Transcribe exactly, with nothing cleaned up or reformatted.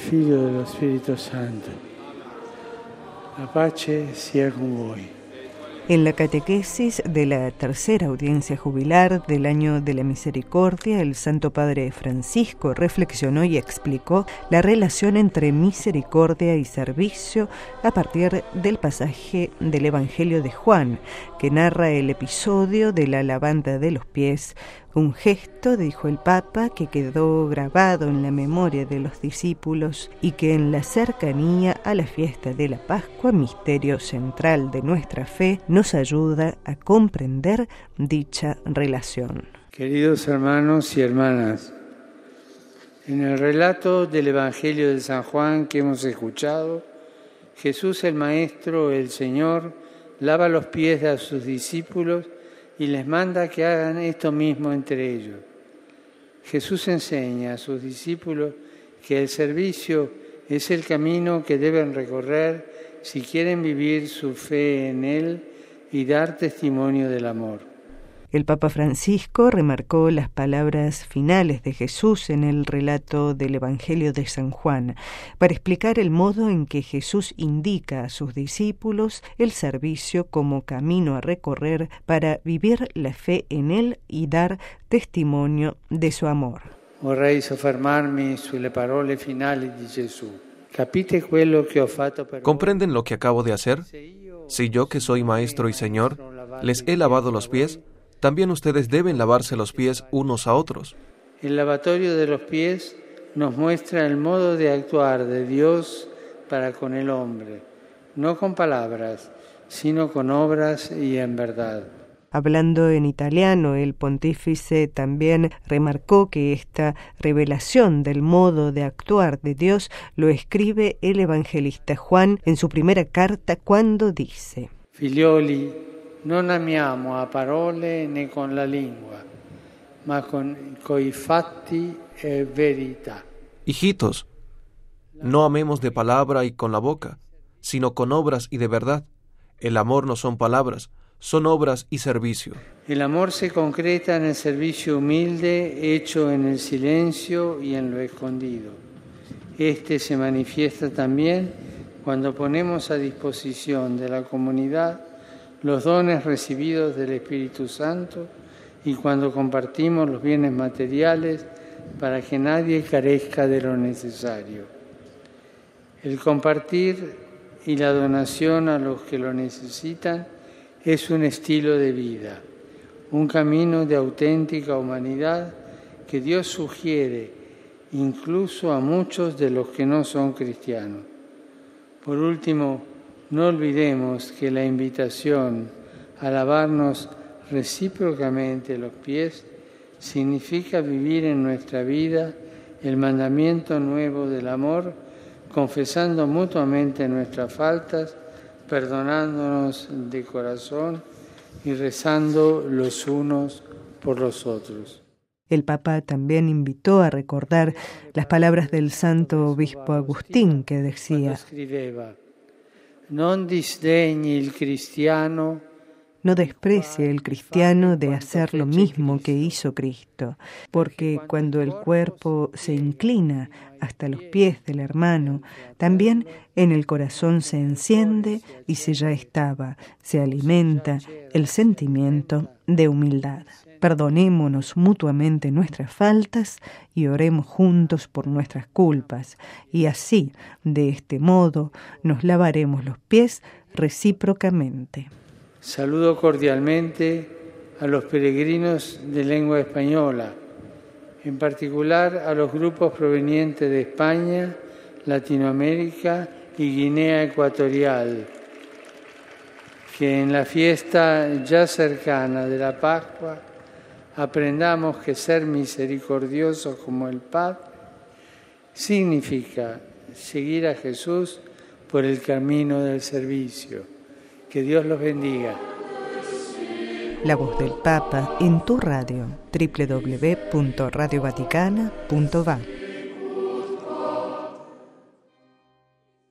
Figlio e dello Spirito Santo. La pace sia con voi. En la catequesis de la tercera audiencia jubilar del Año de la Misericordia, el Santo Padre Francisco reflexionó y explicó la relación entre misericordia y servicio a partir del pasaje del Evangelio de Juan, que narra el episodio de la lavanda de los pies, un gesto, dijo el Papa, que quedó grabado en la memoria de los discípulos y que en la cercanía a la fiesta de la Pascua, misterio central de nuestra fe, nos ayuda a comprender dicha relación. Queridos hermanos y hermanas, en el relato del Evangelio de San Juan que hemos escuchado, Jesús el Maestro, el Señor, lava los pies de sus discípulos y les manda que hagan esto mismo entre ellos. Jesús enseña a sus discípulos que el servicio es el camino que deben recorrer si quieren vivir su fe en Él y dar testimonio del amor. El Papa Francisco remarcó las palabras finales de Jesús en el relato del Evangelio de San Juan, para explicar el modo en que Jesús indica a sus discípulos el servicio como camino a recorrer para vivir la fe en Él y dar testimonio de su amor. Vorrei soffermarmi sulle parole finali di Gesù. Capite quello che ho fatto per voi? ¿Comprenden lo que acabo de hacer? Si yo, que soy Maestro y Señor, les he lavado los pies, también ustedes deben lavarse los pies unos a otros. El lavatorio de los pies nos muestra el modo de actuar de Dios para con el hombre, no con palabras, sino con obras y en verdad. Hablando en italiano, el pontífice también remarcó que esta revelación del modo de actuar de Dios lo escribe el evangelista Juan en su primera carta cuando dice: Figlioli, non amiamo a parole né con la lingua, ma con coi fatti e verità. Hijitos, no amemos de palabra y con la boca, sino con obras y de verdad. El amor no son palabras, son obras y servicio. El amor se concreta en el servicio humilde hecho en el silencio y en lo escondido. Este se manifiesta también cuando ponemos a disposición de la comunidad los dones recibidos del Espíritu Santo y cuando compartimos los bienes materiales para que nadie carezca de lo necesario. El compartir y la donación a los que lo necesitan es un estilo de vida, un camino de auténtica humanidad que Dios sugiere incluso a muchos de los que no son cristianos. Por último, no olvidemos que la invitación a lavarnos recíprocamente los pies significa vivir en nuestra vida el mandamiento nuevo del amor, confesando mutuamente nuestras faltas, perdonándonos de corazón y rezando los unos por los otros. El Papa también invitó a recordar las palabras del santo obispo Agustín, que decía: Non disdegni il cristiano. No desprecie el cristiano de hacer lo mismo que hizo Cristo, porque cuando el cuerpo se inclina hasta los pies del hermano, también en el corazón se enciende y se ya estaba, se alimenta el sentimiento de humildad. Perdonémonos mutuamente nuestras faltas y oremos juntos por nuestras culpas, y así, de este modo, nos lavaremos los pies recíprocamente. Saludo cordialmente a los peregrinos de lengua española, en particular a los grupos provenientes de España, Latinoamérica y Guinea Ecuatorial, que en la fiesta ya cercana de la Pascua aprendamos que ser misericordiosos como el Padre significa seguir a Jesús por el camino del servicio. Que Dios los bendiga. La voz del Papa en tu radio, doble u doble u doble u punto radio vaticana punto va.